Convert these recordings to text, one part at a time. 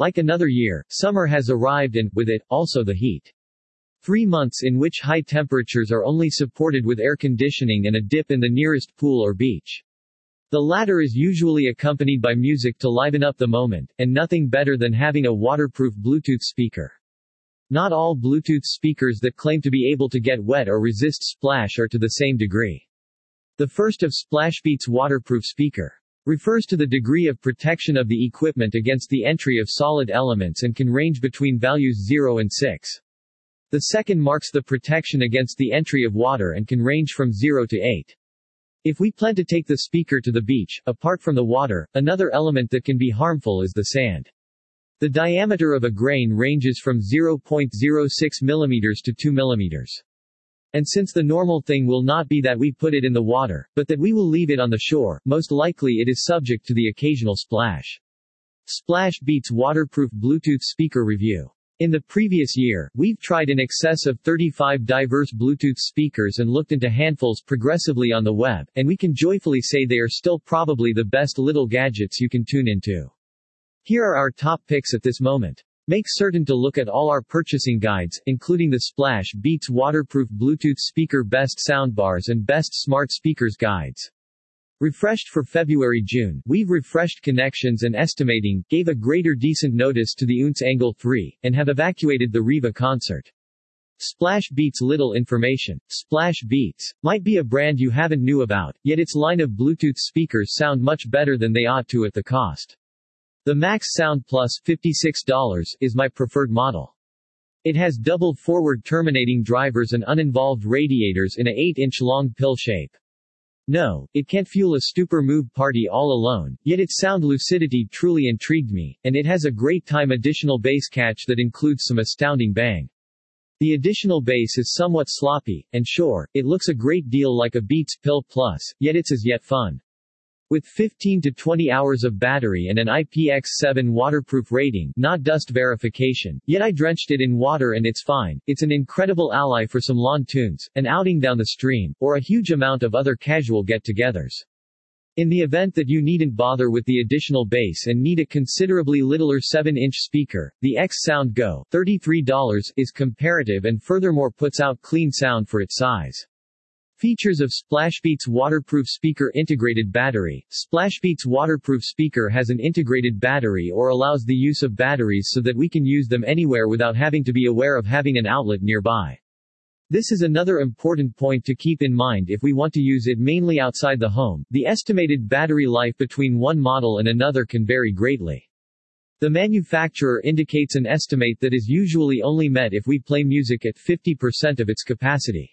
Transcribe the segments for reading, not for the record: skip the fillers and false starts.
Like another year, summer has arrived and, with it, also the heat. 3 months in which high temperatures are only supported with air conditioning and a dip in the nearest pool or beach. The latter is usually accompanied by music to liven up the moment, and nothing better than having a waterproof Bluetooth speaker. Not all Bluetooth speakers that claim to be able to get wet or resist splash are to the same degree. The first of Splashbeat's waterproof speaker refers to the degree of protection of the equipment against the entry of solid elements and can range between values 0 and 6. The second marks the protection against the entry of water and can range from 0 to 8. If we plan to take the speaker to the beach, apart from the water, another element that can be harmful is the sand. The diameter of a grain ranges from 0.06 mm to 2 mm. And since the normal thing will not be that we put it in the water, but that we will leave it on the shore, most likely it is subject to the occasional splash. Splashbeat's waterproof Bluetooth speaker review. In the previous year, we've tried in excess of 35 diverse Bluetooth speakers and looked into handfuls progressively on the web, and we can joyfully say they are still probably the best little gadgets you can tune into. Here are our top picks at this moment. Make certain to look at all our purchasing guides, including the Splashbeat's waterproof Bluetooth speaker best soundbars and best smart speakers guides. Refreshed for February-June, we've refreshed connections and estimating, gave a greater decent notice to the Unce Angle 3, and have evacuated the Riva concert. Splashbeat's little information. Splashbeats might be a brand you haven't knew about, yet its line of Bluetooth speakers sound much better than they ought to at the cost. The Max Sound Plus, $56, is my preferred model. It has double forward terminating drivers and uninvolved radiators in a 8-inch long pill shape. No, it can't fuel a stupor move party all alone, yet its sound lucidity truly intrigued me, and it has a great time additional bass catch that includes some astounding bang. The additional bass is somewhat sloppy, and sure, it looks a great deal like a Beats Pill Plus, yet it's as yet fun. With 15 to 20 hours of battery and an IPX7 waterproof rating, not dust verification, yet I drenched it in water and it's fine. It's an incredible ally for some lawn tunes, an outing down the stream, or a huge amount of other casual get-togethers. In the event that you needn't bother with the additional bass and need a considerably littler 7-inch speaker, the X Sound Go, $33, is comparative and furthermore puts out clean sound for its size. Features of Splashbeat's waterproof speaker: integrated battery. Splashbeat's waterproof speaker has an integrated battery or allows the use of batteries so that we can use them anywhere without having to be aware of having an outlet nearby. This is another important point to keep in mind if we want to use it mainly outside the home. The estimated battery life between one model and another can vary greatly. The manufacturer indicates an estimate that is usually only met if we play music at 50% of its capacity.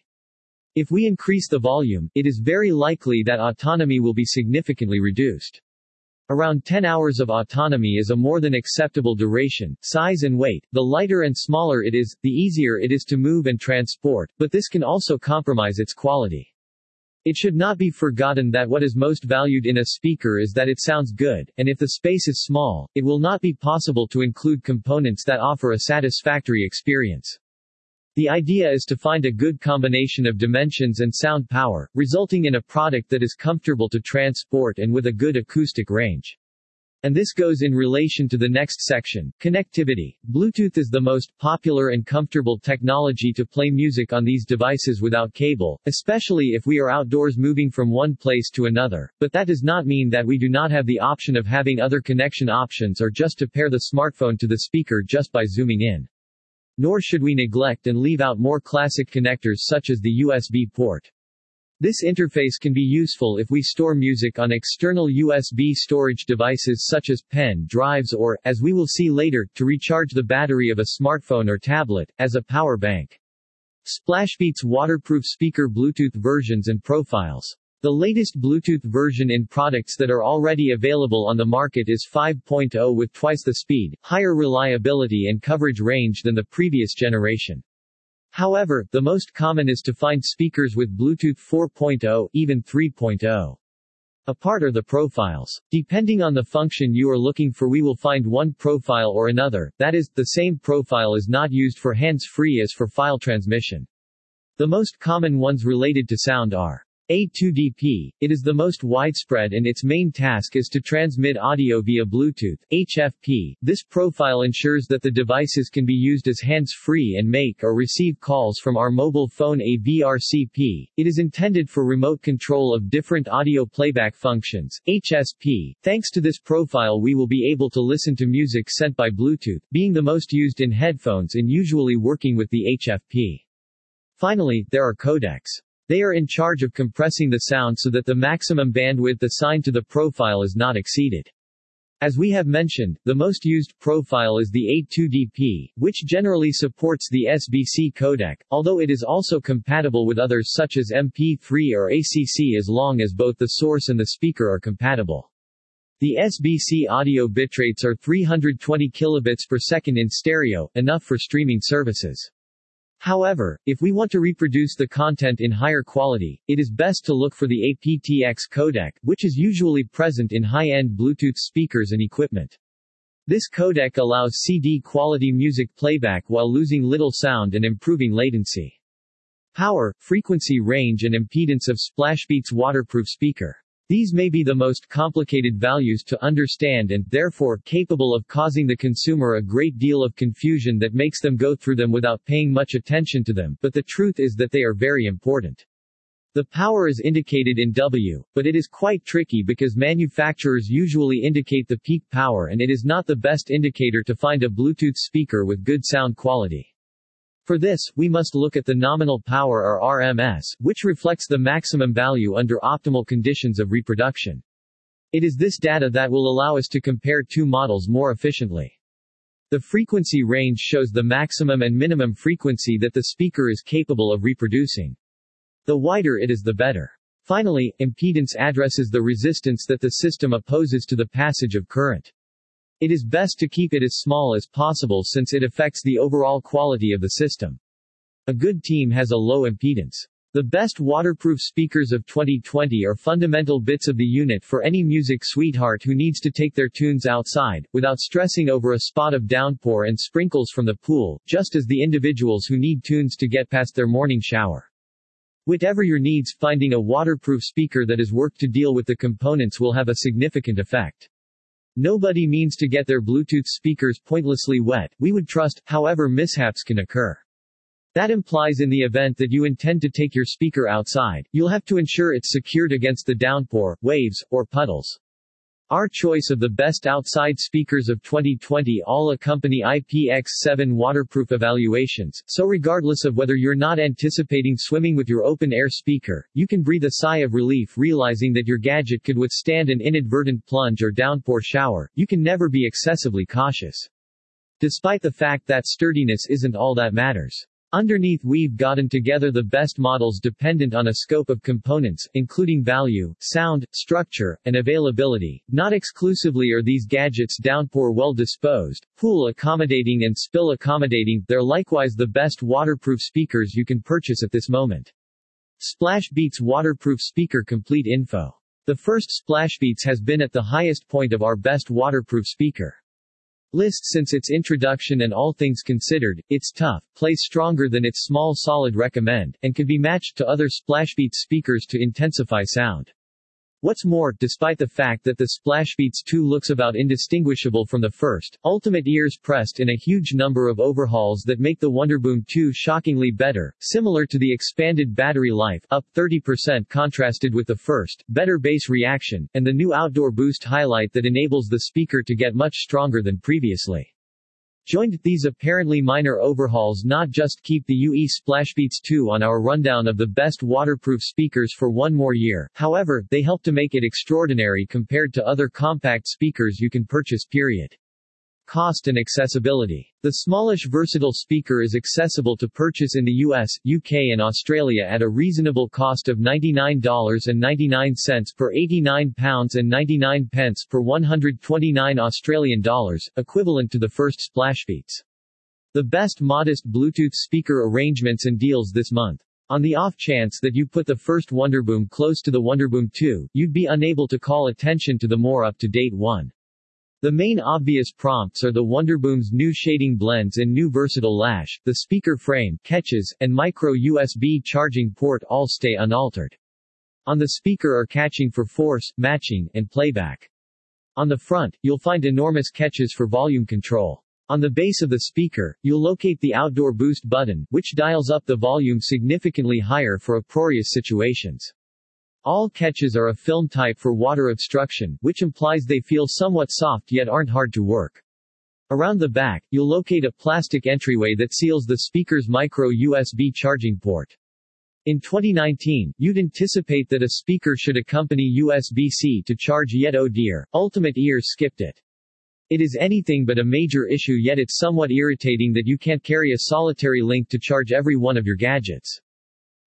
If we increase the volume, it is very likely that autonomy will be significantly reduced. Around 10 hours of autonomy is a more than acceptable duration. Size and weight. The lighter and smaller it is, the easier it is to move and transport, but this can also compromise its quality. It should not be forgotten that what is most valued in a speaker is that it sounds good, and if the space is small, it will not be possible to include components that offer a satisfactory experience. The idea is to find a good combination of dimensions and sound power, resulting in a product that is comfortable to transport and with a good acoustic range. And this goes in relation to the next section, connectivity. Bluetooth is the most popular and comfortable technology to play music on these devices without cable, especially if we are outdoors moving from one place to another, but that does not mean that we do not have the option of having other connection options or just to pair the smartphone to the speaker just by zooming in. Nor should we neglect and leave out more classic connectors such as the USB port. This interface can be useful if we store music on external USB storage devices such as pen drives or, as we will see later, to recharge the battery of a smartphone or tablet, as a power bank. Splashbeat's waterproof speaker Bluetooth versions and profiles. The latest Bluetooth version in products that are already available on the market is 5.0 with twice the speed, higher reliability and coverage range than the previous generation. However, the most common is to find speakers with Bluetooth 4.0, even 3.0. Apart are the profiles. Depending on the function you are looking for, we will find one profile or another, that is, the same profile is not used for hands-free as for file transmission. The most common ones related to sound are A2DP, it is the most widespread and its main task is to transmit audio via Bluetooth, HFP. This profile ensures that the devices can be used as hands-free and make or receive calls from our mobile phone AVRCP. It is intended for remote control of different audio playback functions, HSP. Thanks to this profile we will be able to listen to music sent by Bluetooth, being the most used in headphones and usually working with the HFP. Finally, there are codecs. They are in charge of compressing the sound so that the maximum bandwidth assigned to the profile is not exceeded. As we have mentioned, the most used profile is the A2DP, which generally supports the SBC codec, although it is also compatible with others such as MP3 or ACC as long as both the source and the speaker are compatible. The SBC audio bitrates are 320 kilobits per second in stereo, enough for streaming services. However, if we want to reproduce the content in higher quality, it is best to look for the aptX codec, which is usually present in high-end Bluetooth speakers and equipment. This codec allows CD-quality music playback while losing little sound and improving latency. Power, frequency range and impedance of Splashbeats waterproof speaker. These may be the most complicated values to understand and, therefore, capable of causing the consumer a great deal of confusion that makes them go through them without paying much attention to them, but the truth is that they are very important. The power is indicated in W, but it is quite tricky because manufacturers usually indicate the peak power and it is not the best indicator to find a Bluetooth speaker with good sound quality. For this, we must look at the nominal power or RMS, which reflects the maximum value under optimal conditions of reproduction. It is this data that will allow us to compare two models more efficiently. The frequency range shows the maximum and minimum frequency that the speaker is capable of reproducing. The wider it is, the better. Finally, impedance addresses the resistance that the system opposes to the passage of current. It is best to keep it as small as possible since it affects the overall quality of the system. A good team has a low impedance. The best waterproof speakers of 2020 are fundamental bits of the unit for any music sweetheart who needs to take their tunes outside, without stressing over a spot of downpour and sprinkles from the pool, just as the individuals who need tunes to get past their morning shower. Whatever your needs, finding a waterproof speaker that is worked to deal with the components will have a significant effect. Nobody means to get their Bluetooth speakers pointlessly wet. We would trust, however mishaps can occur. That implies in the event that you intend to take your speaker outside, you'll have to ensure it's secured against the downpour, waves, or puddles. Our choice of the best outside speakers of 2020 all accompany IPX7 waterproof evaluations, so regardless of whether you're not anticipating swimming with your open-air speaker, you can breathe a sigh of relief realizing that your gadget could withstand an inadvertent plunge or downpour shower. You can never be excessively cautious. Despite the fact that sturdiness isn't all that matters. Underneath we've gotten together the best models dependent on a scope of components, including value, sound, structure, and availability. Not exclusively are these gadgets downpour well disposed, pool accommodating and spill accommodating, they're likewise the best waterproof speakers you can purchase at this moment. Splashbeats waterproof speaker complete info. The first Splashbeats has been at the highest point of our best waterproof speaker list since its introduction, and all things considered, it's tough, plays stronger than its small solid recommend, and can be matched to other Splashbeats speakers to intensify sound. What's more, despite the fact that the Splashbeats 2 looks about indistinguishable from the first, Ultimate ears pressed in a huge number of overhauls that make the Wonderboom 2 shockingly better, similar to the expanded battery life, up 30% contrasted with the first, better bass reaction, and the new outdoor boost highlight that enables the speaker to get much stronger than previously. Joined, these apparently minor overhauls not just keep the UE Splashbeats 2 on our rundown of the best waterproof speakers for one more year, however, they help to make it extraordinary compared to other compact speakers you can purchase. Period. Cost and accessibility. The smallish versatile speaker is accessible to purchase in the US, UK and Australia at a reasonable cost of $99.99 per £89.99 per 129 Australian dollars, equivalent to the first Splashbeats. The best modest Bluetooth speaker arrangements and deals this month. On the off chance that you put the first Wonderboom close to the Wonderboom 2, you'd be unable to call attention to the more up-to-date one. The main obvious prompts are the Wonderboom's new shading blends and new versatile lash, the speaker frame, catches, and micro USB charging port all stay unaltered. On the speaker are catching for force, matching, and playback. On the front, you'll find enormous catches for volume control. On the base of the speaker, you'll locate the outdoor boost button, which dials up the volume significantly higher for uproarious situations. All catches are a film type for water obstruction, which implies they feel somewhat soft yet aren't hard to work. Around the back, you'll locate a plastic entryway that seals the speaker's micro USB charging port. In 2019, you'd anticipate that a speaker should accompany USB-C to charge, yet oh dear, Ultimate Ears skipped it. It is anything but a major issue, yet it's somewhat irritating that you can't carry a solitary link to charge every one of your gadgets.